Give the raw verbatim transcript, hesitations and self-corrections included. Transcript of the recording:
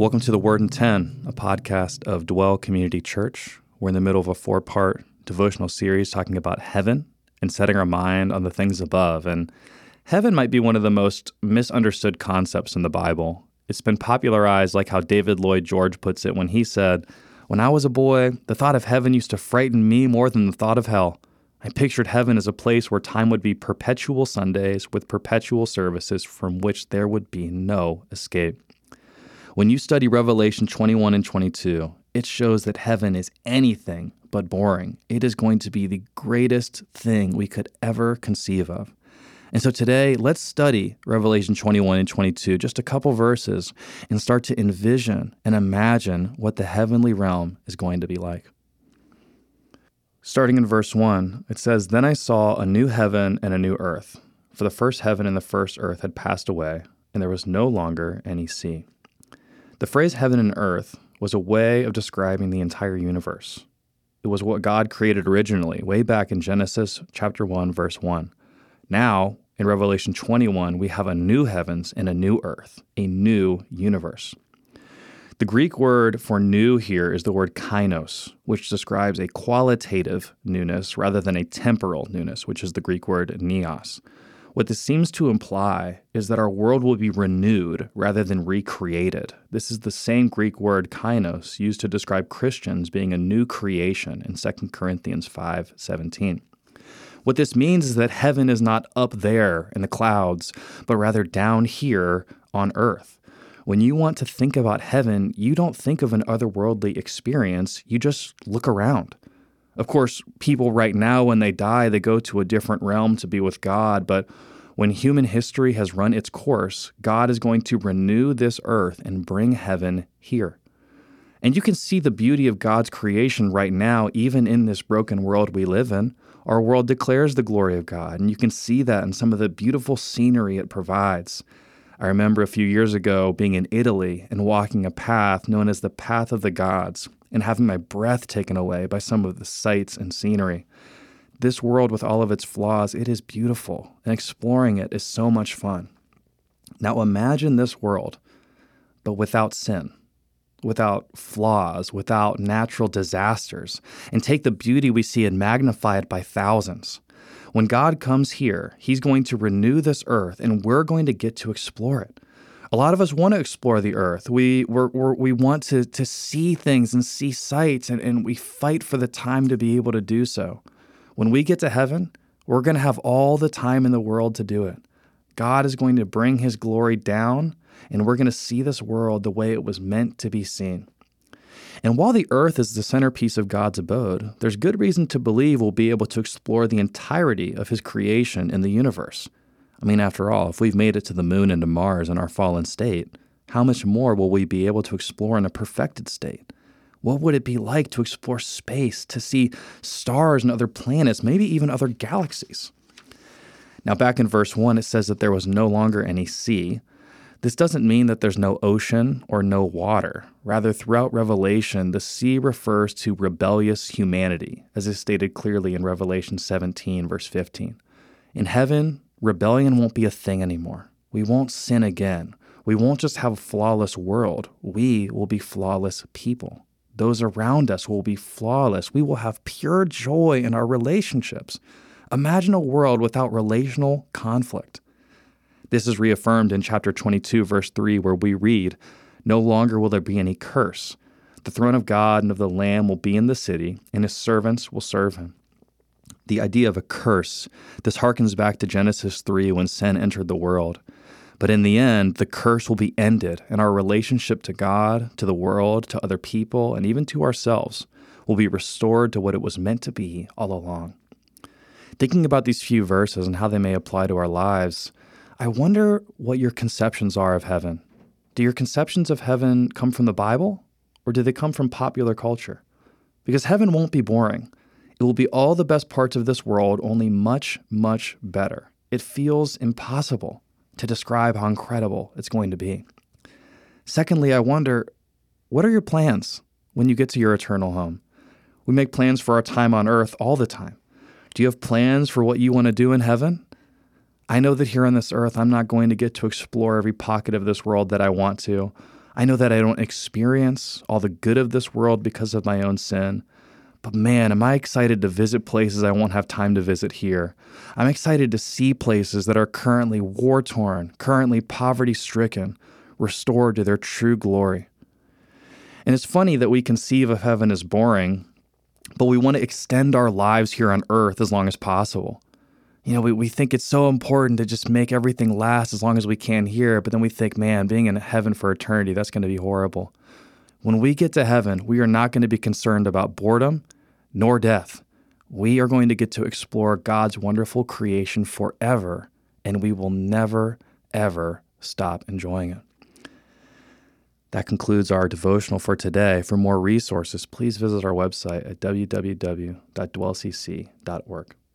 Welcome to The Word in ten, a podcast of Dwell Community Church. We're in the middle of a four-part devotional series talking about heaven and setting our mind on the things above. And heaven might be one of the most misunderstood concepts in the Bible. It's been popularized like how David Lloyd George puts it when he said, "When I was a boy, the thought of heaven used to frighten me more than the thought of hell. I pictured heaven as a place where time would be perpetual Sundays with perpetual services from which there would be no escape." When you study Revelation twenty-one and twenty-two, it shows that heaven is anything but boring. It is going to be the greatest thing we could ever conceive of. And so today, let's study Revelation twenty-one and twenty-two, just a couple verses, and start to envision and imagine what the heavenly realm is going to be like. Starting in verse one, it says, "Then I saw a new heaven and a new earth, for the first heaven and the first earth had passed away, and there was no longer any sea." The phrase heaven and earth was a way of describing the entire universe. It was what God created originally, way back in Genesis chapter one, verse one. Now, in Revelation twenty-one, we have a new heavens and a new earth, a new universe. The Greek word for new here is the word kainos, which describes a qualitative newness rather than a temporal newness, which is the Greek word neos. What this seems to imply is that our world will be renewed rather than recreated. This is the same Greek word kainos used to describe Christians being a new creation in Second Corinthians five seventeen. What this means is that heaven is not up there in the clouds, but rather down here on earth. When you want to think about heaven, you don't think of an otherworldly experience, you just look around. Of course, people right now, when they die, they go to a different realm to be with God, but when human history has run its course, God is going to renew this earth and bring heaven here. And you can see the beauty of God's creation right now, even in this broken world we live in. Our world declares the glory of God, and you can see that in some of the beautiful scenery it provides. I remember a few years ago being in Italy and walking a path known as the Path of the Gods and having my breath taken away by some of the sights and scenery. This world, with all of its flaws, it is beautiful, and exploring it is so much fun. Now imagine this world, but without sin, without flaws, without natural disasters, and take the beauty we see and magnify it by thousands. When God comes here, he's going to renew this earth, and we're going to get to explore it. A lot of us want to explore the earth. We we're, we're, we want to, to see things and see sights, and, and we fight for the time to be able to do so. When we get to heaven, we're going to have all the time in the world to do it. God is going to bring his glory down, and we're going to see this world the way it was meant to be seen. And while the earth is the centerpiece of God's abode, there's good reason to believe we'll be able to explore the entirety of his creation in the universe. I mean, after all, if we've made it to the moon and to Mars in our fallen state, how much more will we be able to explore in a perfected state? What would it be like to explore space, to see stars and other planets, maybe even other galaxies? Now, back in verse one, it says that there was no longer any sea. This doesn't mean that there's no ocean or no water. Rather, throughout Revelation, the sea refers to rebellious humanity, as is stated clearly in Revelation seventeen, verse fifteen. In heaven, rebellion won't be a thing anymore. We won't sin again. We won't just have a flawless world. We will be flawless people. Those around us will be flawless. We will have pure joy in our relationships. Imagine a world without relational conflict. This is reaffirmed in chapter twenty-two, verse three, where we read, "No longer will there be any curse. The throne of God and of the Lamb will be in the city, and his servants will serve him." The idea of a curse, this harkens back to Genesis three when sin entered the world. But in the end, the curse will be ended, and our relationship to God, to the world, to other people, and even to ourselves will be restored to what it was meant to be all along. Thinking about these few verses and how they may apply to our lives, I wonder what your conceptions are of heaven. Do your conceptions of heaven come from the Bible, or do they come from popular culture? Because heaven won't be boring. It will be all the best parts of this world, only much, much better. It feels impossible to describe how incredible it's going to be. Secondly, I wonder, what are your plans when you get to your eternal home? We make plans for our time on earth all the time. Do you have plans for what you want to do in heaven? I know that here on this earth, I'm not going to get to explore every pocket of this world that I want to. I know that I don't experience all the good of this world because of my own sin. But man, am I excited to visit places I won't have time to visit here. I'm excited to see places that are currently war-torn, currently poverty-stricken, restored to their true glory. And it's funny that we conceive of heaven as boring, but we want to extend our lives here on earth as long as possible. You know, we, we think it's so important to just make everything last as long as we can here, but then we think, man, being in heaven for eternity, that's going to be horrible. When we get to heaven, we are not going to be concerned about boredom nor death. We are going to get to explore God's wonderful creation forever, and we will never, ever stop enjoying it. That concludes our devotional for today. For more resources, please visit our website at w w w dot dwell c c dot org.